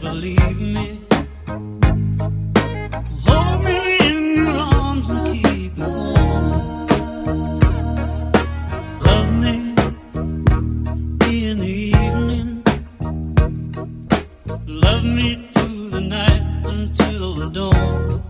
never leave me. Hold me in your arms and keep it warm. Love me in the evening. Love me through the night until the dawn.